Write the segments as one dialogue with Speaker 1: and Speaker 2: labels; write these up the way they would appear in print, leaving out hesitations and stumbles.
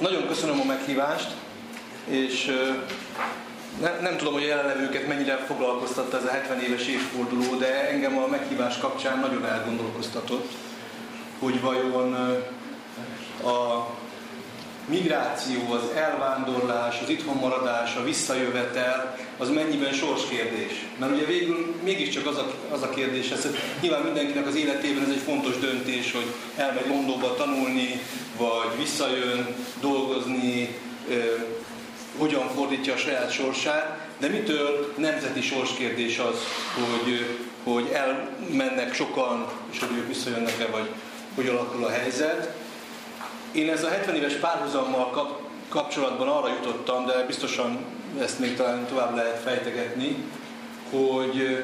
Speaker 1: Nagyon köszönöm a meghívást, és nem tudom, hogy a jelenlevőket mennyire foglalkoztatta ez a 70 éves évforduló, de engem a meghívás kapcsán nagyon elgondolkoztatott, hogy vajon a migráció, az elvándorlás, az itthonmaradás, a visszajövetel, az mennyiben sorskérdés. Mert ugye végül mégiscsak az a kérdés, hogy nyilván mindenkinek az életében ez egy fontos döntés, hogy elmegy Londonba tanulni, vagy visszajön dolgozni, hogyan fordítja a saját sorsát, de mitől nemzeti sorskérdés az, hogy elmennek sokan, és hogy ők visszajönnek-e, vagy hogy alakul a helyzet. Én ezzel a 70 éves párhuzammal kapcsolatban arra jutottam, de biztosan ezt még talán tovább lehet fejtegetni, hogy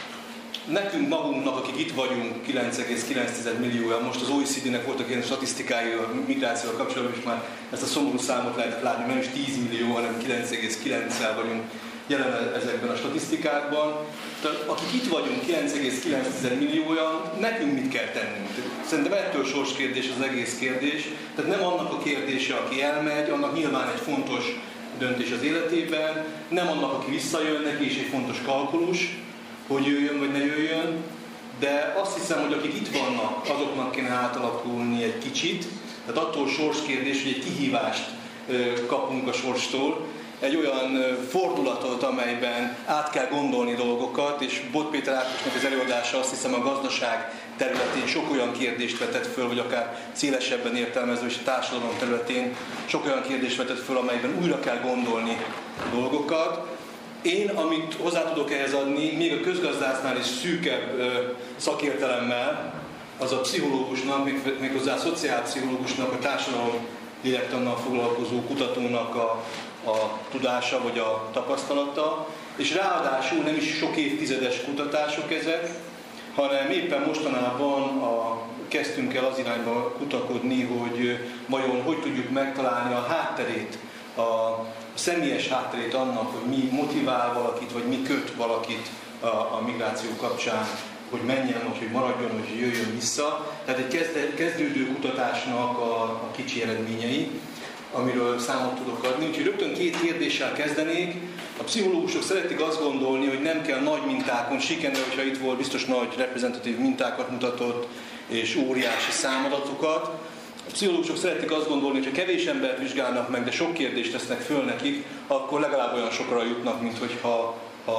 Speaker 1: nekünk magunknak, akik itt vagyunk, 9,9 millióan, most az OECD-nek voltak ilyen statisztikái a migrációval kapcsolatban, és már ezt a szomorú számot lehet látni, nem is 10 millió, hanem 9,9-szel vagyunk jelen ezekben a statisztikákban. Tehát akik itt vagyunk, 9,9 millióan, nekünk mit kell tennünk? Szerintem ettől sorskérdés az egész kérdés. Tehát nem annak a kérdése, aki elmegy, annak nyilván egy fontos döntés az életében, nem annak, aki visszajön, neki is egy fontos kalkulus, hogy jöjjön vagy ne jöjjön, de azt hiszem, hogy akik itt vannak, azoknak kéne átalakulni egy kicsit, tehát attól sorskérdés, hogy egy kihívást kapunk a sorstól, egy olyan fordulatot, amelyben át kell gondolni dolgokat, és Bot Péter Ákosnak az előadása azt hiszem a gazdaság területén sok olyan kérdést vetett föl, vagy akár szélesebben értelmezve is a társadalom területén sok olyan kérdést vetett föl, amelyben újra kell gondolni dolgokat. Én, amit hozzá tudok ehhez adni, még a közgazdásznál is szűkebb szakértelemmel, az a pszichológusnak, méghozzá a szociálpszichológusnak, a társadalom lélektannal foglalkozó kutatónak a tudása vagy a tapasztalata, és ráadásul nem is sok évtizedes kutatások ezek, hanem éppen mostanában kezdtünk el az irányba kutakodni, hogy vajon hogy tudjuk megtalálni a hátterét, a személyes hátterét annak, hogy mi motivál valakit, vagy mi köt valakit a migráció kapcsán, hogy menjen, vagy hogy maradjon, vagy hogy jöjjön vissza. Tehát egy kezdődő kutatásnak a kicsi eredményei, amiről számot tudok adni. Úgyhogy rögtön két kérdéssel kezdenék. A pszichológusok szeretik azt gondolni, hogy nem kell nagy mintákon, Sikender, hogyha itt volt, biztos nagy reprezentatív mintákat mutatott, és óriási számadatokat. A pszichológusok szeretik azt gondolni, hogy ha kevés embert vizsgálnak meg, de sok kérdést tesznek föl nekik, akkor legalább olyan sokra jutnak, mint hogyha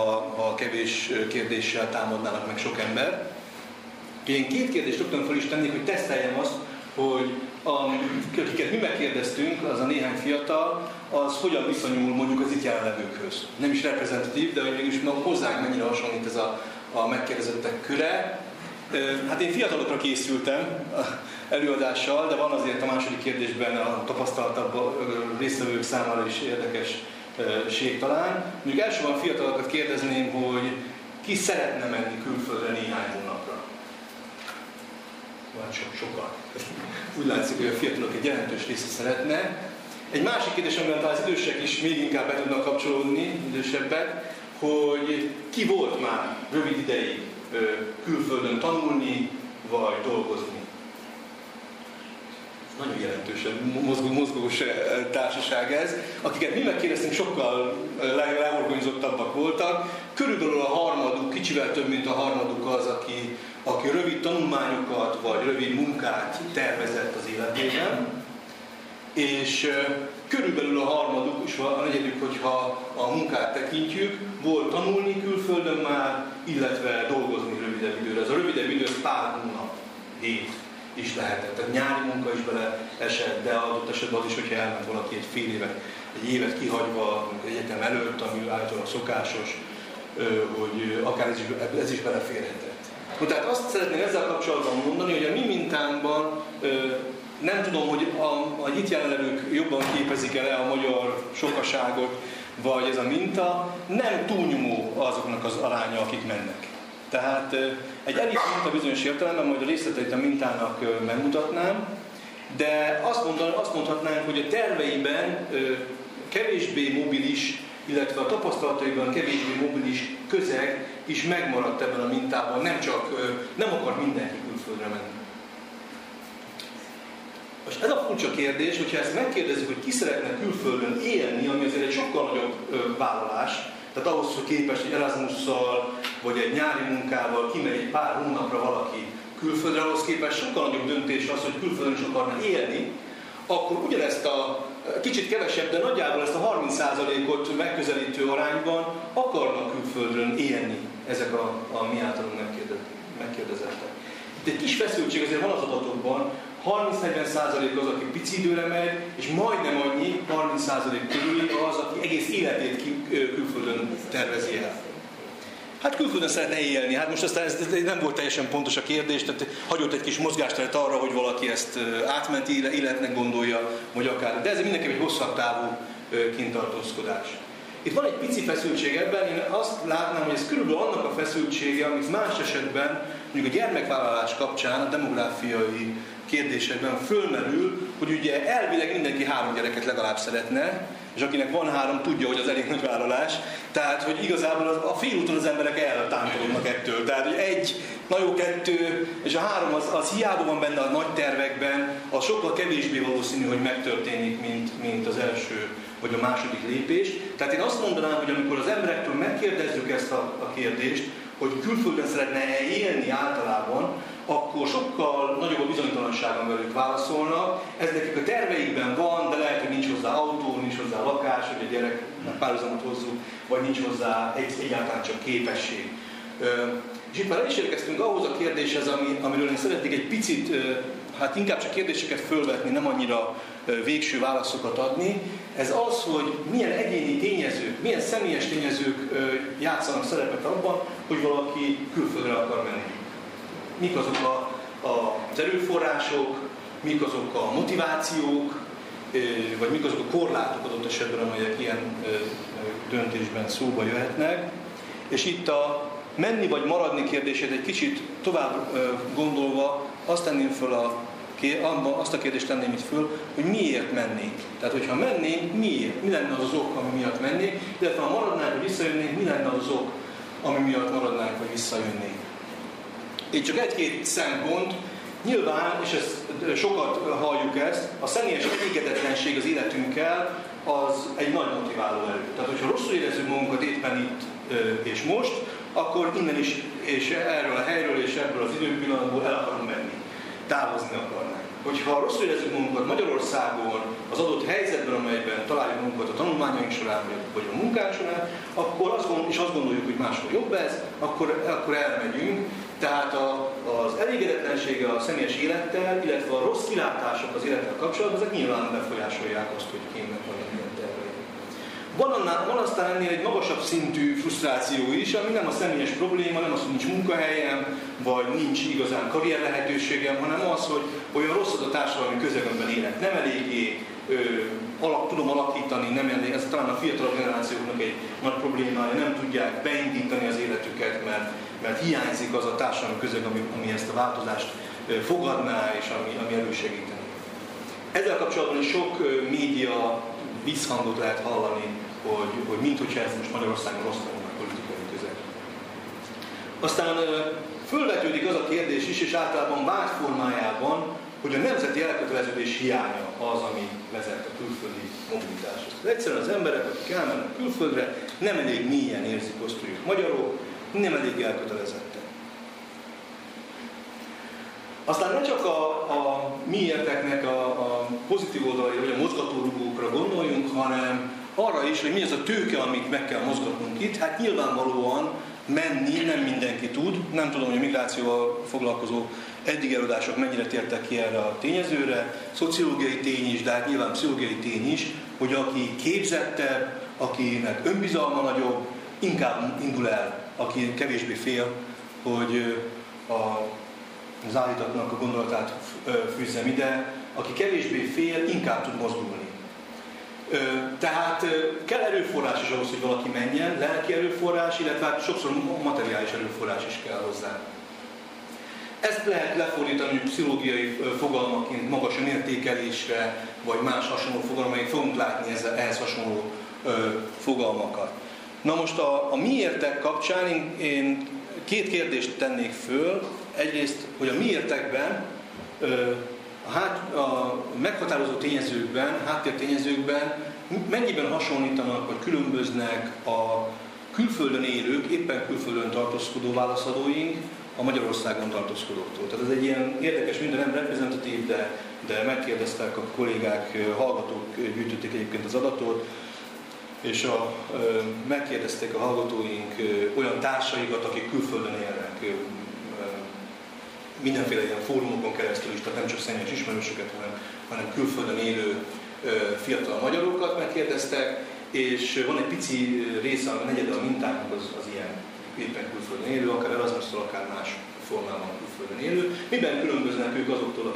Speaker 1: kevés kérdéssel támadnának meg sok ember. Én két kérdést rögtön föl is tennék, hogy teszteljem azt, hogy akiket mi megkérdeztünk, az a néhány fiatal, az hogyan viszonyul mondjuk az itt jelenlevőkhöz. Nem is reprezentatív, de hogy mégis hozzánk mennyire hasonlít ez a megkérdezettek köre. Hát én fiatalokra készültem előadással, de van azért a második kérdésben a tapasztaltabb résztvevők számára is érdekesség talán. Mondjuk elsősorban fiatalokat kérdezném, hogy ki szeretne menni külföldre néhány hónapra? Vagy sokan. Úgy látszik, hogy a fiatalok egy jelentős része szeretne. Egy másik kérdés, amivel az idősek is még inkább be tudnak kapcsolódni, idősebbek, hogy ki volt már rövid ideig külföldön tanulni, vagy dolgozni. Nagyon jelentősen mozgós társaság ez. Akiket mi megkérdeztünk, sokkal leorganizottabbak voltak. Körülbelül a harmaduk, kicsivel több, mint a harmaduk az, aki rövid tanulmányokat, vagy rövid munkát tervezett az életében. És körülbelül a harmaduk, és a negyedik, hogyha a munkát tekintjük, volt tanulni külföldön már, illetve dolgozni rövidebb időre. Ez a rövidebb idő pár hónap, hét is lehetett. Tehát nyári munka is bele esett, de adott esetben az is, hogyha elment valaki egy évet kihagyva, egyetem előtt, ami általában szokásos, hogy akár ez is beleférhetett. Tehát azt szeretném ezzel kapcsolatban mondani, hogy a mi mintánkban nem tudom, hogy a itt jelenlevők jobban képezik el a magyar sokaságot, vagy ez a minta, nem túlnyomó azoknak az aránya, akik mennek. Tehát egy elit minta bizonyos értelemben, majd a részleteit a mintának megmutatnám, de azt mondhatnánk, hogy a terveiben kevésbé mobilis, illetve a tapasztalataiban kevésbé mobilis közeg is megmaradt ebben a mintában, nem akar mindenki külföldre menni. Most ez a furcsa kérdés, hogyha ezt megkérdezzük, hogy ki szeretne külföldön élni, ami azért egy sokkal nagyobb vállalás, tehát ahhoz, hogy képes egy Erasmusszal, vagy egy nyári munkával kimegy egy pár hónapra valaki külföldre, ahhoz képest sokkal nagyobb döntés az, hogy külföldön is akarna élni, akkor ugyanezt a kicsit kevesebb, de nagyjából ezt a 30%-ot megközelítő arányban akarnak külföldön élni ezek a mi általunk megkérdezettek. Itt egy kis feszültség azért van az adatokban, 30-40% az, aki pici időre megy, és majdnem annyi, 30% körül az, aki egész életét külföldön tervezi el. Hát külföldön szeretne élni, hát most aztán ez nem volt teljesen pontos a kérdés, tehát hagyott egy kis mozgásteret arra, hogy valaki ezt átmenti életnek gondolja, vagy akár. De ez mindenképp egy hosszabb távú kintartózkodás. Itt van egy pici feszültség ebben, én azt látnám, hogy ez körülbelül annak a feszültsége, amit más esetben, mondjuk a gyermekvállalás kapcsán, a demográfiai kérdésekben fölmerül, hogy ugye elvileg mindenki 3 gyereket legalább szeretne, és akinek van 3, tudja, hogy az elég nagy vállalás. Tehát, hogy igazából a félúton az emberek eltáncolodnak ettől. Tehát, hogy 1, na jó 2, és a 3 az hiába van benne a nagy tervekben, az sokkal kevésbé valószínű, hogy megtörténik, mint az első vagy a második lépés. Tehát én azt mondanám, hogy amikor az emberektől megkérdezzük ezt a kérdést, hogy külföldön szeretne élni általában, akkor sokkal nagyobb a bizonytalanság, amivel válaszolnak. Ez nekik a terveikben van, de lehet, hogy nincs hozzá autó, nincs hozzá lakás, hogy a gyerek párhuzamot hozzuk, vagy nincs hozzá egyáltalán csak képesség. És itt már el is érkeztünk ahhoz a kérdéshez, amiről én szeretnék egy picit, hát inkább csak kérdéseket fölvetni, nem annyira végső válaszokat adni. Ez az, hogy milyen egyéni tényezők, milyen személyes tényezők játszanak szerepet abban, hogy valaki külföldre akar menni. Mik azok az erőforrások, mik azok a motivációk, vagy mik azok a korlátok adott esetben, amelyek ilyen döntésben szóba jöhetnek. És itt a menni vagy maradni kérdését egy kicsit tovább gondolva azt tenném föl azt a kérdést tenném itt föl, hogy miért mennénk. Tehát, hogyha mennénk, miért? Mi lenne az ok, ami miatt mennénk, illetve ha maradnánk, vagy visszajönnénk, mi lenne az ok, ami miatt maradnánk, vagy visszajönnénk. Itt csak egy-két szempont. Nyilván, és sokat halljuk ezt, a személyes elégedetlenség az életünkkel az egy nagy motiváló erő. Tehát, hogyha rosszul érezzük magunkat éppen itt és most, akkor innen is, és erről a helyről, és ebből az időpillanatból el akarunk menni. Távozni akarnánk. Hogyha rosszul érezzük magunkat Magyarországon, az adott helyzetben, amelyben találjuk magunkat a tanulmányaink során, vagy a munkánk során, akkor azt gondoljuk, hogy máshol jobb ez, akkor elmegyünk. Tehát az elégedetlensége a személyes élettel, illetve a rossz kilátások az élettel kapcsolatban, ezek nyilván befolyásolják azt, hogy kénynek valamilyen terveink. Van aztán ennél egy magasabb szintű frusztráció is, ami nem a személyes probléma, nem az, hogy nincs munkahelyem, vagy nincs igazán karrier lehetőségem, hanem az, hogy olyan rossz az a társadalmi közeg, amiben élek. Nem eléggé tudom alakítani, nem elég, ez talán a fiatalabb generációknak egy nagy problémája, nem tudják beindítani az életüket, mert hiányzik az a társadalmi közeg, ami ezt a változást fogadná, és ami elősegíteni. Ezzel kapcsolatban is sok média visszhangot lehet hallani, hogy minthogyha ez most Magyarországon rossz lenne a politikai közeg. Aztán fölvetődik az a kérdés is, és általában vágy formájában, hogy a nemzeti elköteleződés hiánya az, ami vezet a külföldi mobilitáshoz. Egyszerűen az emberek, akik elmennek külföldre, nem elég mélyen érzik azt, hogy ők magyarok, nem elég elkötelezettek. Aztán ne csak a miérteknek a pozitív oldalai, vagy a mozgatórugókra gondoljunk, hanem arra is, hogy mi az a tőke, amit meg kell mozgatnunk itt. Hát nyilvánvalóan menni nem mindenki tud. Nem tudom, hogy a migrációval foglalkozó eddig előadások mennyire tértek ki erre a tényezőre. Szociológiai tény is, de hát nyilván pszichológiai tény is, hogy aki képzettebb, akinek önbizalma nagyobb, inkább indul el, aki kevésbé fél, hogy az állítatnak a gondolatát fűzzem ide, aki kevésbé fél, inkább tud mozdulni. Tehát kell erőforrás is ahhoz, hogy valaki menjen, lelki erőforrás, illetve hát sokszor materiális erőforrás is kell hozzá. Ezt lehet lefordítani pszichológiai fogalmaként magas önértékelésre, vagy más hasonló fogalmaink, fogunk látni ehhez hasonló fogalmakat. Na most a miértek kapcsán én két kérdést tennék föl. Egyrészt, hogy a miértekben a meghatározó tényezőkben, háttértényezőkben mennyiben hasonlítanak vagy különböznek a külföldön élők, éppen külföldön tartózkodó válaszadóink a Magyarországon tartózkodóktól. Tehát ez egy ilyen érdekes, minden nem reprezentatív, de megkérdeztek a kollégák, hallgatók gyűjtötték egyébként az adatot, és megkérdezték a hallgatóink olyan társaikat, akik külföldön élnek, mindenféle ilyen fórumokon keresztül is, tehát nem csak személyes ismerősöket, hanem külföldön élő fiatal magyarokat megkérdeztek, és van egy pici része, a negyede a mintáknak az ilyen éppen külföldön élő, akár Erasmus-tól, akár más formában külföldön élő. Miben különböznek ők azoktól,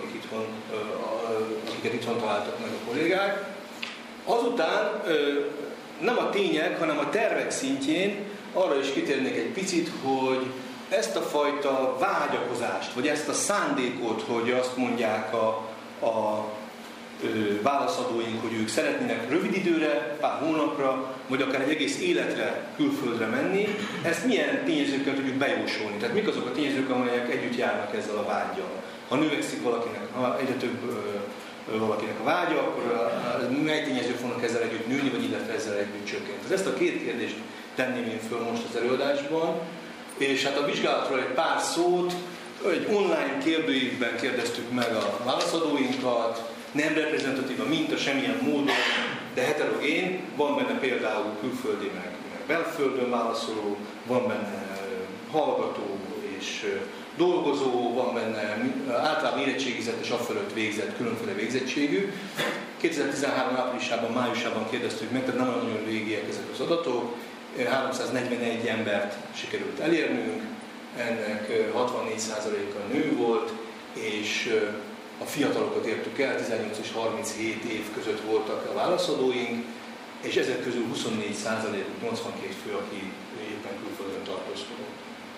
Speaker 1: akiket itthon találtak meg a kollégák? Azután nem a tények, hanem a tervek szintjén arra is kitérnék egy picit, hogy ezt a fajta vágyakozást, vagy ezt a szándékot, hogy azt mondják a válaszadóink, hogy ők szeretnének rövid időre, pár hónapra, vagy akár egy egész életre külföldre menni, ezt milyen tényezőkkel tudjuk bejósolni? Tehát mik azok a tényezők, amelyek együtt járnak ezzel a vággyal? Ha növekszik ha egyre több valakinek a vágya, akkor mely tényezők fognak ezzel együtt nőni, vagy illetve ezzel együtt csökkenteni? Ezt a két kérdést tenném én föl most az előadásban, és hát a vizsgálatról egy pár szót, egy online kérdőívben kérdeztük meg a válaszadóinkat, nem reprezentatív a minta semmilyen módon, de heterogén, van benne például külföldi, meg belföldön válaszoló, van benne hallgató és dolgozó, van benne általában érettségizett és afölött végzett, különféle végzettségű. 2013 áprilisában, májusában kérdeztük meg, tehát nem nagyon régiek ezek az adatok. 341 embert sikerült elérnünk, ennek 64%-a nő volt, és a fiatalokat értük el, 18 és 37 év között voltak a válaszadóink, és ezek közül 24%, 82 fő, aki éppen külföldön tartózkodott.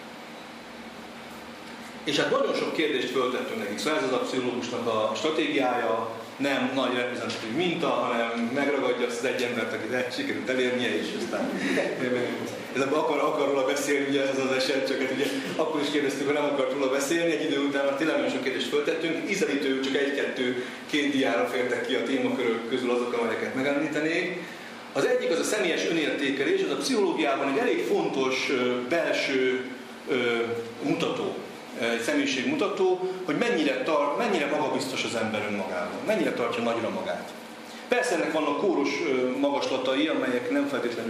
Speaker 1: És hát nagyon sok kérdést föltettünk nekik, szóval ez az a pszichológusnak a stratégiája, nem nagy reprezentatív minta, hanem megragadja azt az egy embert, akit sikerült elérnie, és aztán ez akar róla beszélni, ugye ez az eset, csak hát ugye akkor is kérdeztük, hogy nem akart róla beszélni, egy idő után már tényleg nagyon sok kérdést föltettünk, ízelítő csak két diára fértek ki a témakörök közül azok, amelyeket megemlítenék. Az egyik az a személyes önértékelés, az a pszichológiában egy elég fontos belső mutató, egy személyiségmutató, hogy mennyire magabiztos az ember önmagában, mennyire tartja nagyra magát. Persze ennek vannak kóros magaslatai, amelyek nem feltétlenül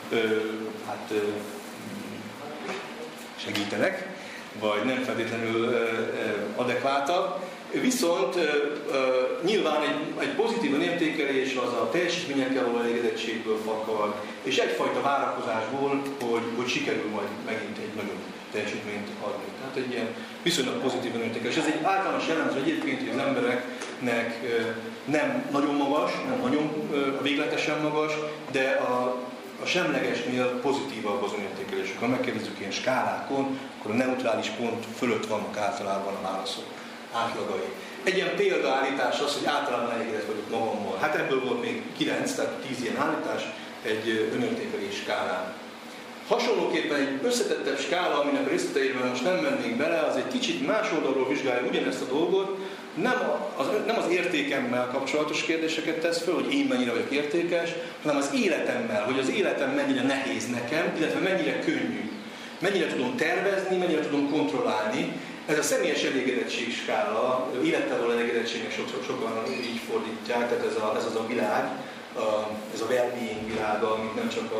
Speaker 1: segítenek, vagy nem feltétlenül adekváltak. Viszont nyilván egy pozitív önértékelés az a teljesítményekkel való elégedettségből fakad, és egyfajta várakozásból, hogy sikerül majd megint egy nagyobb teljesítményt adni. Tehát egy ilyen viszonylag pozitív önértékelés. Ez egy általános jellemző egyébként, hogy az embereknek nem nagyon magas, nem nagyon végletesen magas, de a semlegesnél pozitívabb az önértékelésük. Ha megkérdezzük ilyen skálákon, akkor a neutrális pont fölött vannak általában a válaszok átlagai. Egy ilyen példaállítás az, hogy általában elégedett vagyok magammal. Hát ebből volt még 9, tehát 10 ilyen állítás egy önértékelés skálán. Hasonlóképpen egy összetettebb skála, aminek a részleteiben most nem mennénk bele, az egy kicsit más oldalról vizsgálja ugyanezt a dolgot, nem az értékemmel kapcsolatos kérdéseket tesz föl, hogy én mennyire vagyok értékes, hanem az életemmel, hogy az életem mennyire nehéz nekem, illetve mennyire könnyű. Mennyire tudom tervezni, mennyire tudom kontrollálni. Ez a személyes elégedettség skála, élettel való elégedettségnek sokan így fordítják, tehát ez az a világ, ez a well-being világa, amit nem csak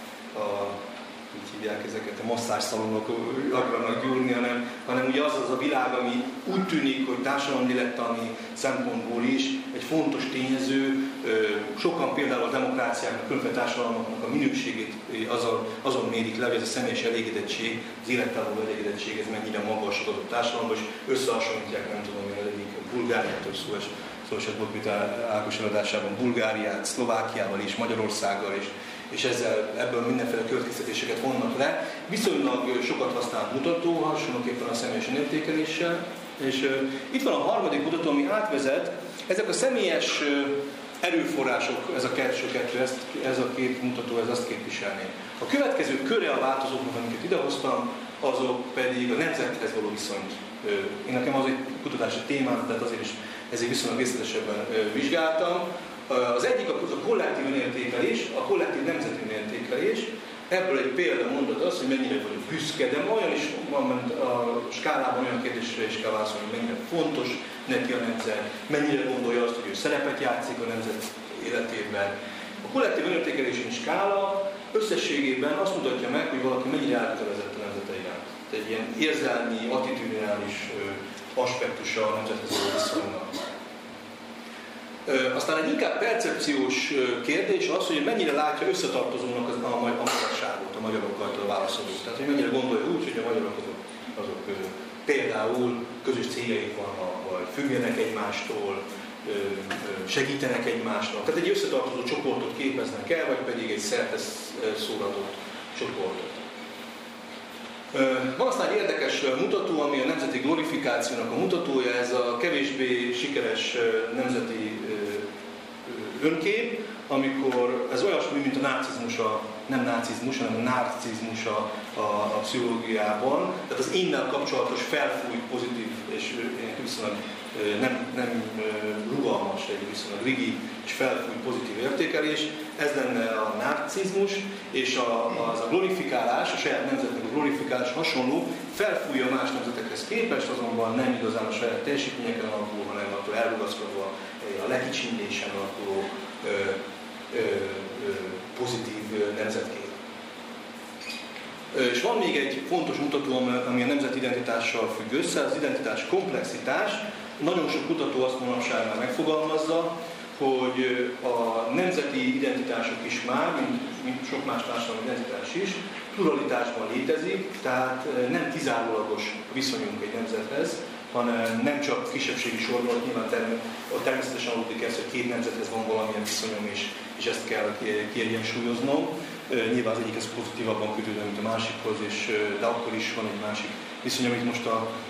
Speaker 1: így hívják ezeket, a masszázszalonok akarnak gyúrni, hanem ugye az a világ, ami úgy tűnik, hogy társadalomlélektani szempontból is egy fontos tényező. Sokan például a demokráciáknak, különböző társadalmaknak a minőségét azon mérik le, hogy ez a személyes elégedettség, az élettel való elégedettség, ez mennyire magas adott társadalomban, és összehasonlítják, nem tudom, hogy eddig Bulgáriától szó esett volt, mint Ákos eladásában, Bulgáriát, Szlovákiával is, Magyarországgal is, és ebből mindenféle következtetéseket vonnak le. Viszonylag sokat használt mutató, hasonlóképpen a személyes értékeléssel. És itt van a harmadik mutató, ami átvezet. Ezek a személyes erőforrások, ez a első kettő, ez a két mutató, ez azt képviselné. A következő köre a változóknak, amiket idehoztam, azok pedig a nemzethez való viszonyt én nekem az egy kutatási témám, tehát azért is ezért viszonylag részletesebben vizsgáltam. Az egyik a kollektív önértékelés, a kollektív nemzeti önértékelés. Ebből egy példamondat az, hogy mennyire vagyok büszke, de olyan is van, mert a skálában olyan kérdésre is kell válaszolni, hogy mennyire fontos neki a nemzet, mennyire gondolja azt, hogy ő szerepet játszik a nemzet életében. A kollektív önértékelési skála összességében azt mutatja meg, hogy valaki mennyire elkötelezett a nemzete iránt. Egy ilyen érzelmi, attitűdinális aspektusa a nemzethez való viszonynak. Aztán egy inkább percepciós kérdés az, hogy mennyire látja összetartozónak a magyarságot, a magyarokkal a válaszolók. Tehát, hogy mennyire gondolja úgy, hogy a magyarok azok például közös céljaik vannak, vagy függenek egymástól, segítenek egymásnak. Tehát egy összetartozó csoportot képeznek el, vagy pedig egy szerteszóratott csoportot. Van aztán egy érdekes mutató, ami a nemzeti glorifikációnak a mutatója, ez a kevésbé sikeres nemzeti önkép, amikor ez olyasmi, mint a nácizmus, nem nácizmus, hanem a narcizmus a pszichológiában, tehát az énnel kapcsolatos felfújt pozitív és viszonylag nem rugalmas, egy viszonylag rigid és felfújt pozitív értékelés, ez lenne a narcizmus, és az a glorifikálás, a saját nemzetnek a glorifikálás hasonló, felfújja más nemzetekhez képest, azonban nem igazán a saját teljesítményeken alapul, hanem attól elrugaszkodva a lekicsinlésen alapuló pozitív nemzetkép. És van még egy fontos mutató, ami a nemzeti identitással függ össze, az identitás komplexitás. Nagyon sok kutató azt manapság már megfogalmazza, hogy a nemzeti identitások is már, mint sok más társadalmi identitás is, pluralitásban létezik, tehát nem kizárólagos viszonyunk egy nemzethez, hanem nem csak kisebbségi sorban, nyilván természetesen adódik ez, hogy két nemzethez van valamilyen viszonyom, és ezt kell kiegyensúlyoznom. Nyilván az egyikhez pozitívabban kötődöm, mint a másikhoz, de akkor is van egy másik viszony, amit most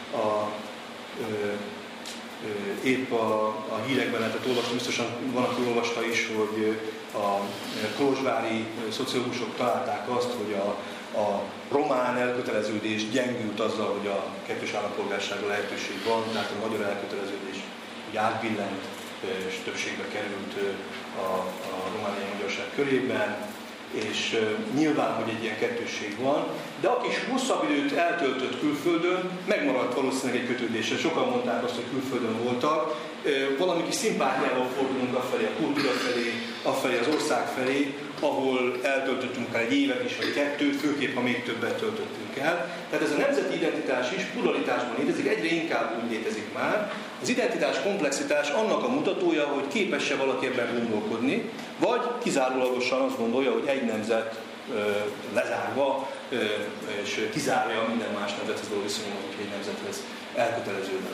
Speaker 1: épp a hírekben lehetett olvasni, biztosan van, aki olvasta is, hogy a kolozsvári szociológusok találták azt, hogy a román elköteleződés gyengült azzal, hogy a kettős állampolgárságra lehetőség van, tehát a magyar elköteleződés átbillent és többségbe került a romániai magyarság körében, és nyilván, hogy egy ilyen kettősség van, de aki is hosszabb időt eltöltött külföldön, megmaradt valószínűleg egy kötődésre. Sokan mondták azt, hogy külföldön voltak, valami kis szimpátiával fordulunk afelé, a kultúra felé, afelé az ország felé, ahol eltöltöttünk el egy évet is, vagy kettőt, főképp, ha még többet töltöttünk el. Tehát ez a nemzeti identitás is pluralitásban létezik, egyre inkább úgy létezik már. Az identitás komplexitás annak a mutatója, hogy képes-e valaki ebben gondolkodni, vagy kizárólagosan azt gondolja, hogy egy nemzet lezárva, és kizárja minden más nemzethez való viszonyomat, hogy egy nemzethez elköteleződnek.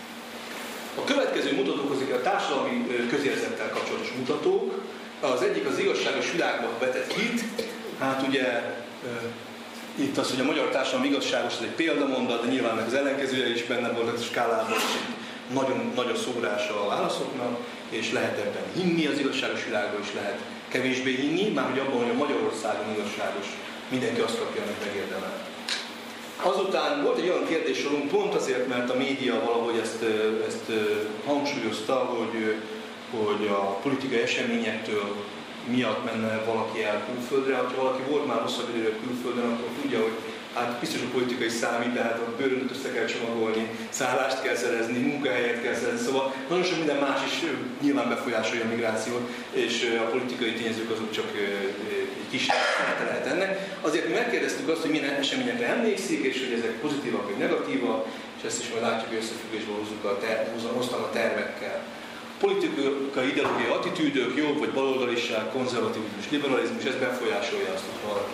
Speaker 1: A következő mutatók azok a társadalmi közérzettel kapcsolatos mutatók. Az egyik az igazságos világban vetett hit. Hát ugye itt az, hogy a magyar társadalom igazságos, ez egy példamondat, de nyilván meg az ellenkezője is benne volt a skálában, és nagyon nagy a szórása a válaszoknak, és lehet ebben hinni az igazságos világban, és lehet kevésbé hinni, már hogy abban, hogy a Magyarországon igazságos, mindenki azt kapja, amit megérdemel. Azután volt egy olyan kérdéssorunk, pont azért, mert a média valahogy ezt hangsúlyozta, hogy a politikai eseményektől miatt menne valaki el külföldre. Ha valaki volt már hosszabb időre külföldön, akkor tudja, hogy hát biztos a politikai számít, tehát a bőröndöt össze kell csomagolni, szállást kell szerezni, munkahelyet kell szerezni, szóval nagyon sok minden más is nyilván befolyásolja a migrációt, és a politikai tényezők azok csak egy kis területe lehet ennek. Azért mi megkérdeztük azt, hogy milyen eseményekre emlékszik, és hogy ezek pozitívak vagy negatívak, és ezt is majd látjuk, hogy összefüggésben hoztam a tervekkel. Politikai ideológiai attitűdök, jobb vagy baloldaliság, konzervativizmus, liberalizmus, ez befolyásolja azt, hogy valaki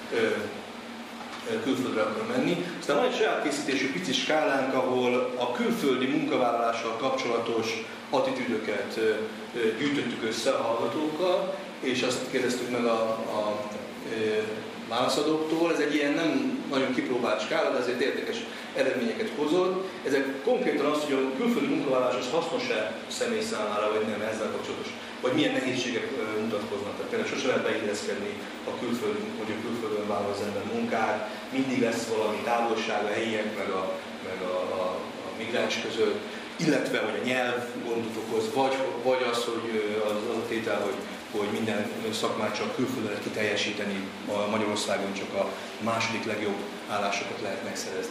Speaker 1: külföldre akar menni. Aztán van egy saját készítésű pici skálánk, ahol a külföldi munkavállalással kapcsolatos attitűdöket gyűjtöttük össze a hallgatókkal, és azt kérdeztük meg a válaszadóktól. Ez egy ilyen nem nagyon kipróbált skála, de azért érdekes eredményeket hozott. Ezek konkrétan azt, hogy a külföldi munkavállalás az hasznos-e személy számára, vagy nem ezzel kapcsolatos, vagy milyen nehézségek mutatkoznak. Tehát például sose lehet beilleszkedni a külföldön vállal az ember munkát, mindig lesz valami távolság a helyiek, meg meg a migráns között, illetve hogy a nyelv gondot okoz, vagy az, hogy az a tétel, hogy minden szakmát csak külföldön lehet kiteljesíteni, Magyarországon csak a második legjobb állásokat lehet megszerezni.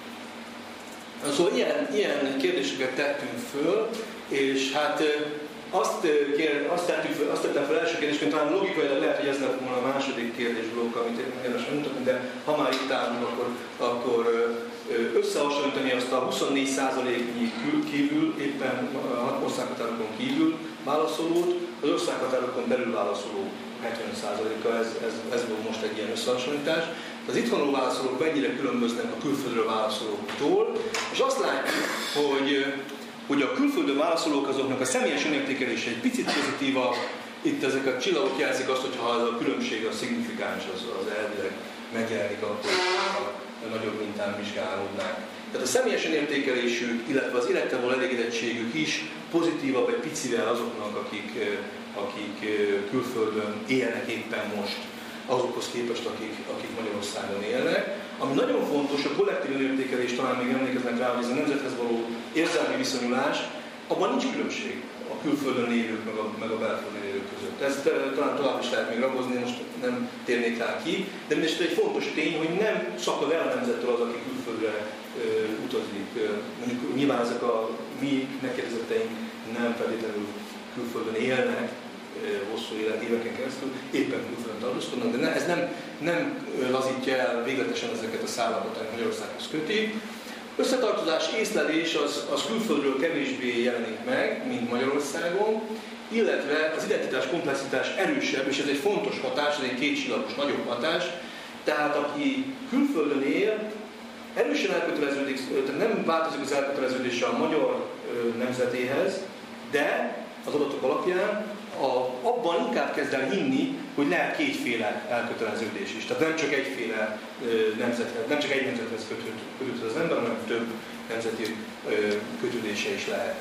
Speaker 1: Szóval ilyen kérdéseket tettünk föl, és hát azt tettem fel első kérdésként, talán logikailag lehet, hogy ez lett volna a második kérdésblokk, amit én érdemes megmutatni, de ha már itt állunk, akkor összehasonlítani azt a 24%-nyi kívül, éppen országhatárokon kívül válaszolót, az országhatárokon belül válaszoló 70%-a, ez volt most egy ilyen összehasonlítás. Az itthonról válaszolók mennyire különböznek a külföldről válaszolóktól, és azt látjuk, hogy a külföldön válaszolók azoknak a személyes önértékelése egy picit pozitívabb. Itt ezek a csillagok jelzik azt, hogy ha ez a különbség a szignifikáns, az elvileg megjelenik, akkor a nagyobb mintán vizsgálódnák. Tehát a személyes önértékelésük, illetve az élettel való elégedettségük is pozitívabb egy picivel azoknak, akik külföldön élnek éppen most, azokhoz képest, akik Magyarországon élnek. Ami nagyon fontos, a kollektív önértékelés, talán még emlékeznek rá, hogy ez a nemzethez való érzelmi viszonyulás, abban nincs különbség a külföldön élők meg a belföldön élők között. Ezt talán tovább is lehet még ragozni, most nem térnék rá ki, de mindesetre egy fontos tény, hogy nem szakad el a nemzettől az, aki külföldre utazik. Mondjuk nyilván ezek a mi megkérdezetteink nem feltétlenül külföldön élnek, hosszú éveken keresztül, éppen külföldön tartózkodnak, de ez nem lazítja el végletesen ezeket a szálakat, amik Magyarországhoz kötik. Összetartozás, észlelés az külföldről kevésbé jelenik meg, mint Magyarországon, illetve az identitás komplexitás erősebb, és ez egy fontos hatás, ez egy kétcsillagos nagyobb hatás, tehát aki külföldön él, erősen elköteleződik, tehát nem változik az elköteleződése a magyar nemzetéhez, de az adatok alapján abban inkább kezd el hinni, hogy lehet kétféle elköteleződés is. Tehát nem csak egyféle nemzethez, nem csak egy nemzethez kötődhet az ember, hanem több nemzeti kötődése is lehet.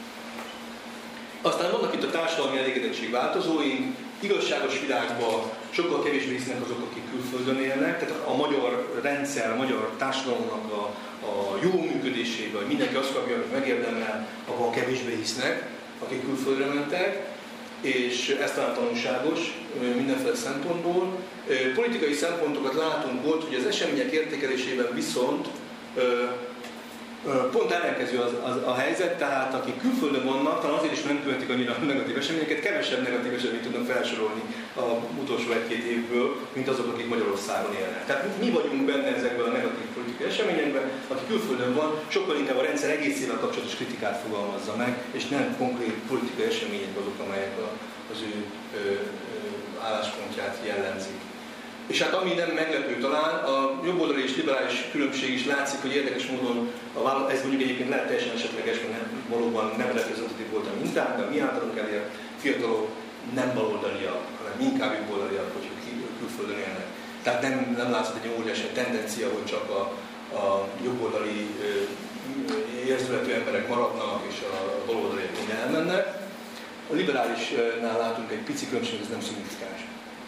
Speaker 1: Aztán vannak itt a társadalmi elégedettség változói, igazságos világban sokkal kevésbé hisznek azok, akik külföldön élnek, tehát a magyar rendszer, a magyar társadalomnak a jó működésében, hogy mindenki azt kapja, hogy megérdemel, abban kevésbé hisznek, akik külföldre mentek, és ez talán tanulságos mindenféle szempontból. Politikai szempontokat látunk volt, hogy az események értékelésében viszont pont ellenkező a helyzet, tehát akik külföldön vannak, talán azért is nem követik annyira negatív eseményeket, kevesebb negatív eseményt tudnak felsorolni az utolsó 1-2 évből, mint azok, akik Magyarországon élnek. Tehát mi vagyunk benne ezekben a negatív politikai eseményekben, aki külföldön van, sokkal inkább a rendszer egészével kapcsolatos kritikát fogalmazza meg, és nem konkrét politikai események azok, amelyek az ő álláspontját jellemzik. És hát ami nem meglepő talán, a jobboldali és liberális különbség is látszik, hogy érdekes módon, ez mondjuk egyébként lehet teljesen esetleges, mert valóban nem reprezentatív volt a mintánk, de a mi általunk elért fiatalok nem baloldaliak, hanem inkább jobboldaliak, hogy külföldön élnek. Tehát nem látszott egy óriási tendencia, hogy csak a jobboldali érzületű emberek maradnak, és a baloldaliak mind elmennek. A liberálisnál látunk egy pici különbség, ez nem szignifikáns.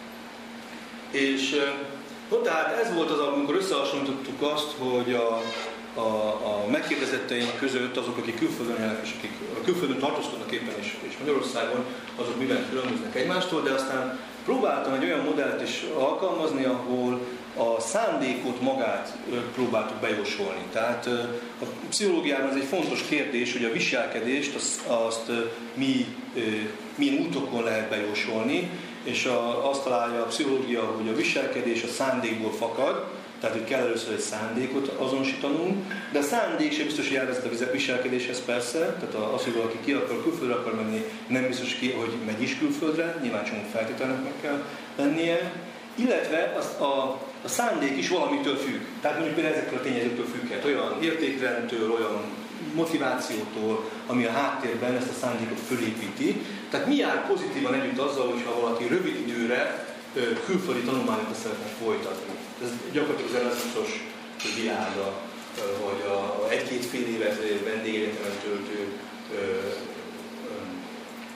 Speaker 1: És tehát ez volt az, amikor összehasonlítottuk azt, hogy a megkérdezetteink között azok, akik külföldön élnek, és akik külföldön tartózkodnak éppen és Magyarországon, azok miben különböznek egymástól, de aztán próbáltam egy olyan modellt is alkalmazni, ahol a szándékot magát próbáltuk bejósolni. Tehát a pszichológiában ez egy fontos kérdés, hogy a viselkedést azt milyen útokon lehet bejósolni, és azt találja a pszichológia, hogy a viselkedés a szándékból fakad, tehát hogy kell először egy szándékot azonosítanunk, de a szándék sem biztos, hogy elvezet a viselkedéshez persze, tehát az, hogy valaki külföldre akar menni, nem biztos, hogy megy is külföldre, nyilván csomó feltételnek meg kell lennie, illetve a szándék is valamitől függ. Tehát mondjuk például ezektől a tényezőktől függhet, olyan értékrendtől, olyan motivációtól, ami a háttérben ezt a szándékot fölépíti. Tehát mi jár pozitívan együtt azzal, hogyha valaki rövid időre külföldi tanulmányokat szeretne folytatni. Ez gyakorlatilag az Erasmusos világa, vagy a 1-2 fél évet vendégegyetemen töltő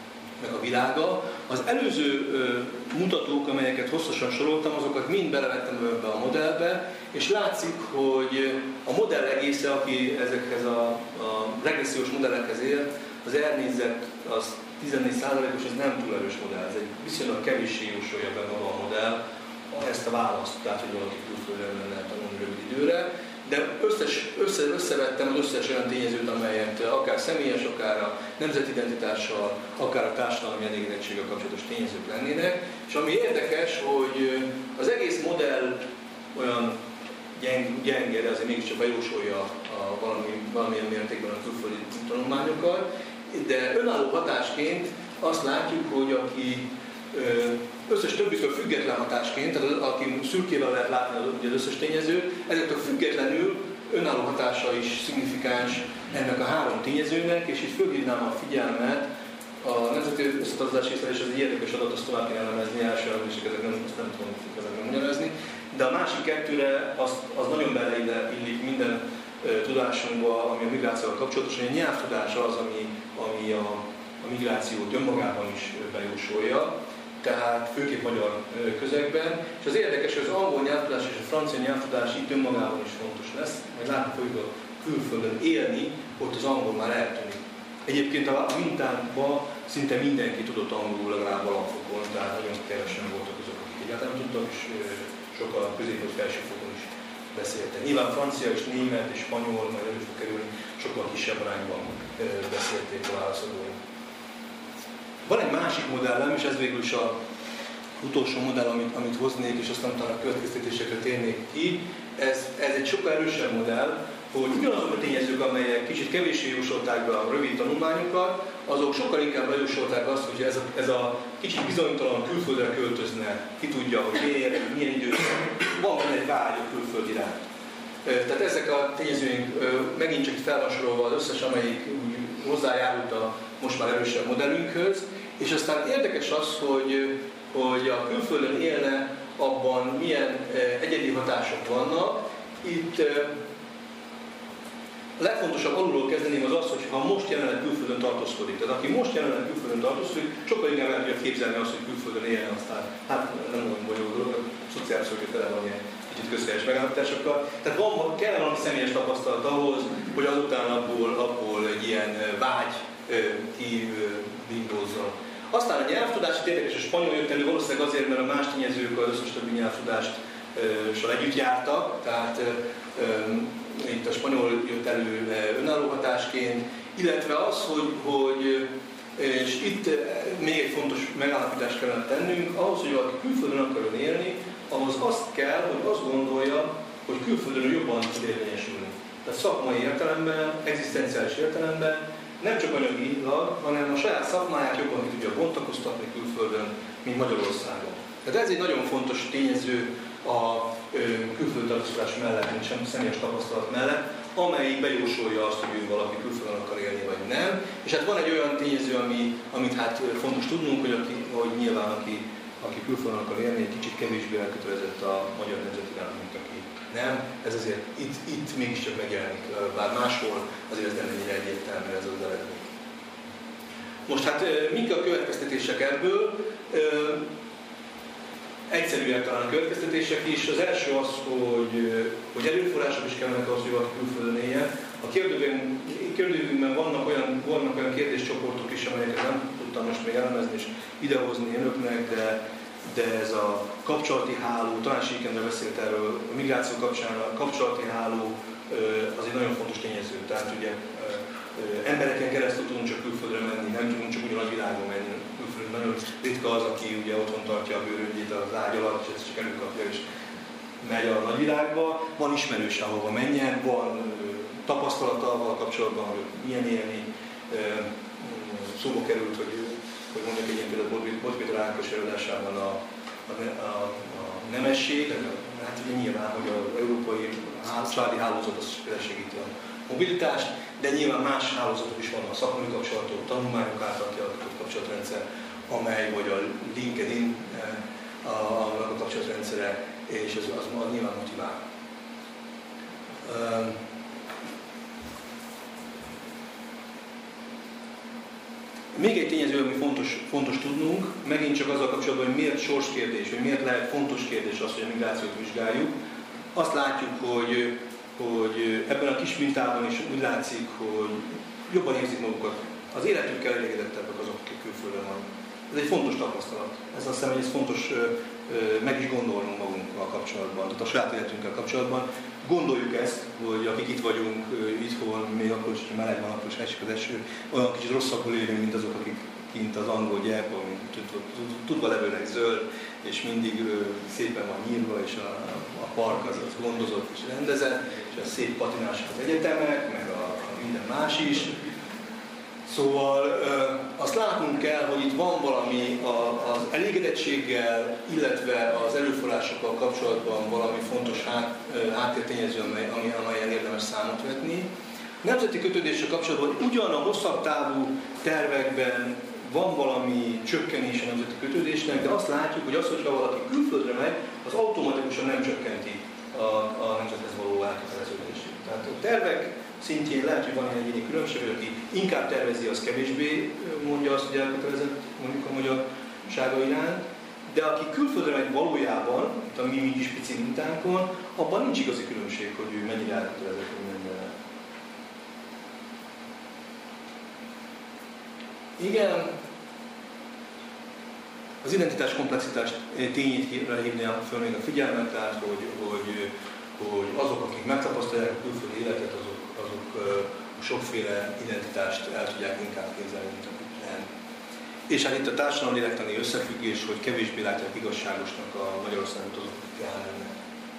Speaker 1: meg a világa. Az előző mutatók, amelyeket hosszasan soroltam, azokat mind belevettem ebbe a modellbe, és látszik, hogy a modell egésze, aki ezekhez a regressziós modellekhez ért, az R-nézet az 14%-os, ez nem túl erős modell, ez egy viszonylag kevéssé jósolja be maga a modell ezt a választ, tehát hogy valaki külföldön lenne tanulni rövid időre. De összevettem az összes olyan tényezőt, amelyet akár személyes, akár a nemzetidentitással, akár a társadalmi elégedettséggel kapcsolatos tényezők lennének. És ami érdekes, hogy az egész modell olyan gyenge, de azért mégiscsak bejósolja valamilyen mértékben a külföldi tanulmányokat, de önálló hatásként azt látjuk, hogy aki összes többitől független hatásként, tehát aki szürkével lehet látni az összes tényezőt, ezektől függetlenül önálló hatása is szignifikáns ennek a három tényezőnek, és itt fölhívnám a figyelmet, a nemzeti összetartozási észlelés az egy érdekes adat, azt tovább kell elemezni, első elemzések, ezek nem tudom megmagyarázni, de a másik kettőre az nagyon beleillik minden tudásunkba, ami a migrációval kapcsolatos, hogy a nyelvtudás az, ami a migrációt önmagában is bejósolja, tehát főképp magyar közegben, és az érdekes, hogy az angol nyelvtudás és a francia nyelvtudás itt önmagában is fontos lesz, majd látni fogjuk a külföldön élni, ott az angol már eltűnik. Egyébként a mintánkban szinte mindenki tudott angolul legalább alapfokon, tehát nagyon kevesen voltak azok, akik egyáltalán tudtak, és sokkal közép- vagy felsőfokon is beszéltek. Nyilván francia és német és spanyol, majd elő fog kerülni, sokkal kisebb arányban beszélték a válaszadóink. Van egy másik modellem, és ez végül is az utolsó modell, amit hoznék, és aztán talán a következtetésekre térnék ki. Ez egy sokkal erősebb modell, hogy ugyanazok a tényezők, amelyek kicsit kevéssé jósolták be a rövid tanulmányokat, azok sokkal inkább bejósolták azt, hogy ez a kicsit bizonytalan külföldre költözne, ki tudja, hogy milyen időben van egy vágy a külföld iránt. Tehát ezek a tényezőink megint csak itt fel van sorolva az összes, amelyik hozzájárult a most már erősebb modellünkhöz, és aztán érdekes az, hogy a külföldön élne, abban milyen egyedi hatások vannak. Itt a legfontosabb alulról kezdeném az, hogy ha most jelenleg külföldön tartózkodik. Tehát aki most jelenleg külföldön tartózkodik, sokkal inkább el tudja képzelni azt, hogy külföldön éljen, aztán hát nem nagyon bonyolult dolog, a szociális szolgálat tele van ilyen kicsit közhelyes megállapításokkal. Tehát kell valami személyes tapasztalat ahhoz, hogy azután abból egy ilyen vágy kibindózzon. Aztán a nyelvtudás, itt érdekes, a spanyol jött elő valószínűleg azért, mert a más tényezők az összes többi nyelvtudással együtt jártak, tehát itt a spanyol jött elő önálló hatásként, illetve az, hogy és itt még egy fontos megállapítást kellene tennünk, ahhoz, hogy valaki külföldön akarjon élni, ahhoz azt kell, hogy azt gondolja, hogy külföldön jobban tud érvényesülni. Tehát szakmai értelemben, egzisztenciális értelemben, nem csak anyagilag, hanem a saját szakmáját jobban tudja bontakoztatni külföldön, mint Magyarországon. Tehát ez egy nagyon fontos tényező a külföldi tartózkodás mellett, mint sem személyes tapasztalat mellett, amelyik bejósolja azt, hogy ő valaki külföldön akar élni, vagy nem. És hát van egy olyan tényező, amit hát fontos tudnunk, hogy nyilván aki külföldön akar élni, egy kicsit kevésbé elkötelezett a magyar nemzet iránt, mint aki nem. Ez azért itt mégiscsak megjelenik, bár máshol azért ez nem ennyire egyértelmű ez az eredmény. Most hát mik a következtetések ebből? Egyszerűek talán a következtetések is. Az első az, hogy erőforrások is kellenek ahhoz, hogy valaki külföldön éljen. A kérdőívünkben vannak olyan kérdéscsoportok is, amelyeket nem tudtam most még elemezni és idehozni önöknek, de ez a kapcsolati háló, talán Síkendre beszélt erről, a migráció kapcsán a kapcsolati háló az egy nagyon fontos tényező. Tehát ugye embereken keresztül tudunk csak külföldre menni, nem tudunk csak úgy a nagyvilágon menni. Külföldön nagyon ritka az, aki ugye otthon tartja a bőröngyét az ágy alatt, és ezt csak előkapja és megy a nagyvilágba. Van ismerős, ahova menjen, van tapasztalata avval kapcsolatban, hogy milyen élni. Szóba került, hogy mondjuk egy ilyen például Bot Péter Ákos előadásában a nemesség, hát ugye nyilván, hogy az európai családi hálózat az segíti a mobilitást, de nyilván más hálózatok is vannak, a szakmai kapcsolatok, tanulmányok által kialakított kapcsolatrendszer, amely vagy a LinkedIn a kapcsolatrendszere, és az nyilván motivál. Még egy tényező, ami fontos tudnunk, megint csak azzal kapcsolatban, hogy miért sorskérdés, vagy miért lehet fontos kérdés az, hogy a migrációt vizsgáljuk. Azt látjuk, hogy ebben a kis mintában is úgy látszik, hogy jobban érzik magukat. Az életükkel elégedettebbek azok, akik külföldön vannak. Ez egy fontos tapasztalat. Ez azt hiszem, hogy ez fontos meg is gondolnunk magunkkal kapcsolatban, tehát a saját életünkkel kapcsolatban. Gondoljuk ezt, hogy akik itt vagyunk itthon, még akkor is, hogyha meleg van, akkor is esik az eső, olyan kicsit rosszabbul élünk, mint azok, akik kint az angol gyerek, ami tudva levőleg zöld, és mindig szépen van nyírva, és a park az gondozott és rendezett, és a szép patinások az egyetemek, meg a minden más is. Szóval azt látnunk kell, hogy itt van valami az elégedettséggel, illetve az erőforrásokkal kapcsolatban valami fontos háttértényező, amelyen érdemes számot vetni. Nemzeti kötődéssel kapcsolatban ugyan a hosszabb távú tervekben van valami csökkenés a nemzeti kötődésnek, de azt látjuk, hogy az, hogyha valaki külföldre megy, az automatikusan nem csökkenti a nemzethez való elköteleződését. Tehát a tervek szintjén lehet, hogy van egy egyéni különbség, hogy aki inkább tervezi, az kevésbé mondja azt, hogy elkötelezett mondjuk a magyarsága iránt, de aki külföldre megy valójában, a mi kis pici mintánkon, abban nincs igazi különbség, hogy ő mennyire elkötelezett, hogy mennyire. Igen, az identitás komplexitás tényét hívnám föl még a figyelmet, tehát hogy azok, akik megtapasztalják a külföldi életet, azok sokféle identitást el tudják inkább képzelni, mint akik nem. És hát itt a társadalmi lélektani összefüggés, hogy kevésbé látják igazságosnak a Magyarországot azok, akik elmennek.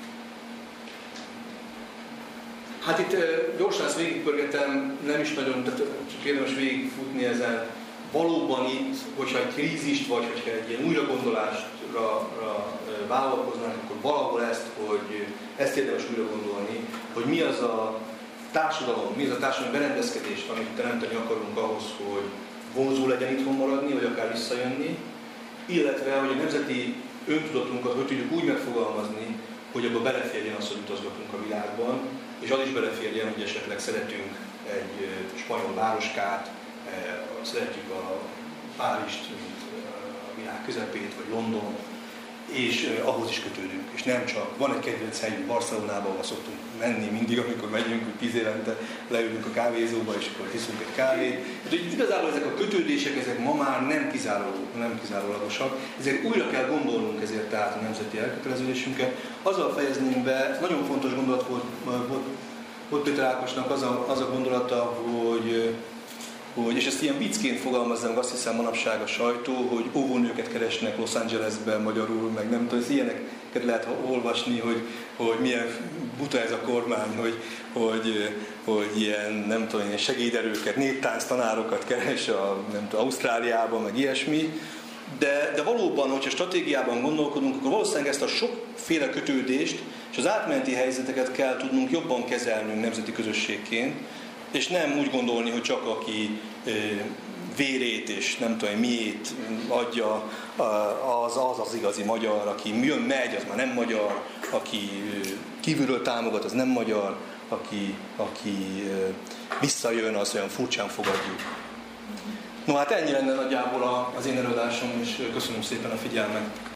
Speaker 1: Hát itt gyorsan ezt végigpörgetem, nem is nagyon, tehát csak érdemes végigfutni ezen. Valóban itt, hogyha egy krízist, vagy hogyha egy ilyen újragondolásra vállalkoznánk, akkor valahol ezt érdemes újra gondolni, hogy mi az a társadalom, mi az a társadalmi berendezkedés, amit teremteni akarunk ahhoz, hogy vonzó legyen itthon maradni, vagy akár visszajönni, illetve, hogy a nemzeti öntudatunkat hogy tudjuk úgy megfogalmazni, hogy abba beleférjen az, hogy utazgatunk a világban, és az is beleférjen, hogy esetleg szeretünk egy spanyol városkát, szeretjük a Párizst, mint a világ közepét, vagy London, és ahhoz is kötődünk. És nem csak, van egy kedvenc helyünk Barcelonában, ahol szoktunk menni mindig, amikor megyünk, hogy 10 évente leülünk a kávézóba, és akkor hiszünk egy kávét. Tehát igazából ezek a kötődések, ezek ma már nem kizárólagosak, ezért újra kell gondolnunk ezért tehát a nemzeti elköteleződésünket. Azzal fejezném be, nagyon fontos gondolat volt Péter Ákosnak az a gondolata, hogy és ezt ilyen viccként fogalmazza meg, azt hiszem manapság a sajtó, hogy óvónőket keresnek Los Angelesben magyarul, meg nem tudom, ilyeneket lehet olvasni, hogy milyen buta ez a kormány, hogy ilyen, nem tudom, ilyen segéderőket, néptánc tanárokat keres Ausztráliában, meg ilyesmi. De valóban, hogyha stratégiában gondolkodunk, akkor valószínűleg ezt a sokféle kötődést és az átmeneti helyzeteket kell tudnunk jobban kezelnünk nemzeti közösségként, és nem úgy gondolni, hogy csak aki vérét és nem tudom miét adja, az igazi magyar, aki jön, megy, az már nem magyar, aki kívülről támogat, az nem magyar, aki visszajön, az olyan furcsán fogadjuk. No hát ennyi lenne nagyjából az én előadásom, és köszönöm szépen a figyelmet.